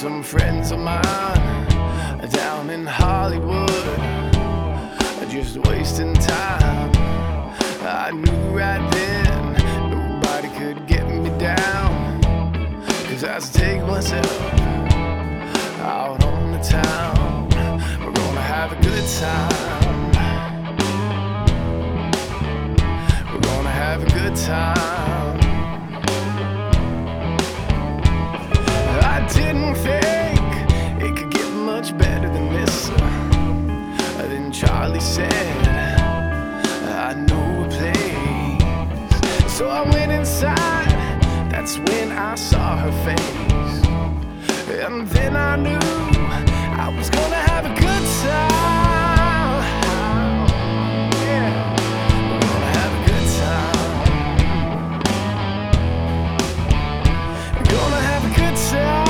some friends of mine down in Hollywood, just wasting time. I knew right then nobody could get me down, 'cause I was taking myself out on the town. We're gonna have a good time. We're gonna have a good time. I didn't think it could get much better than this. Then Charlie said, I know a place. So I went inside, that's when I saw her face. And then I knew I was gonna have a good time. Yeah, we're gonna have a good time. We're gonna have a good time.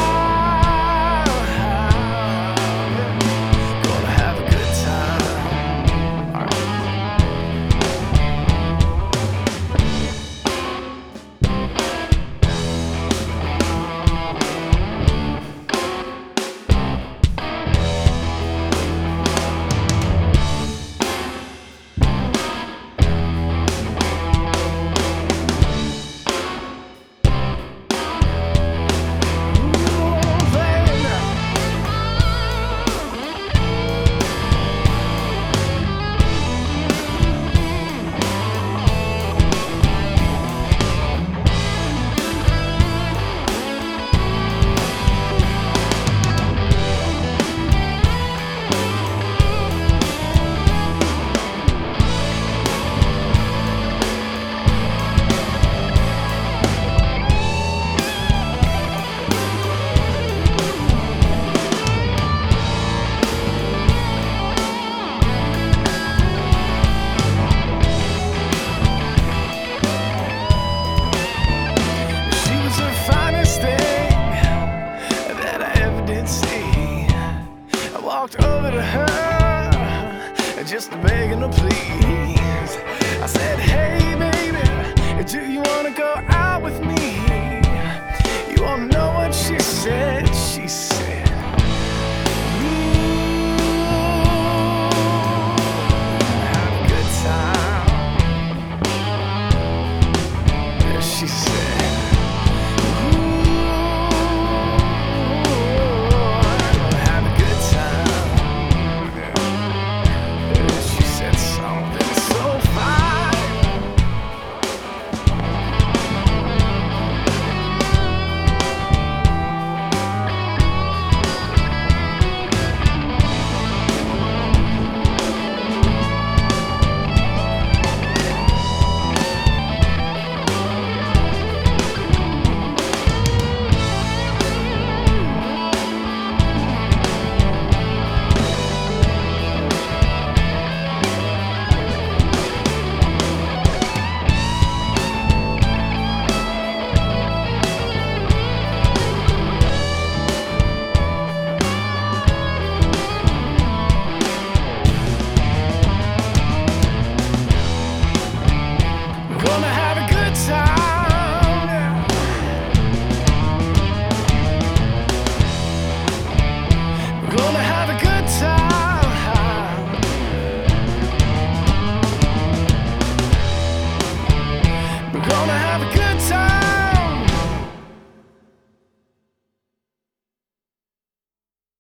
Walked over to her, just begging her please. I said, hey baby, do you wanna go out with me? You wanna know what she said? She said, have a good time. She said, gonna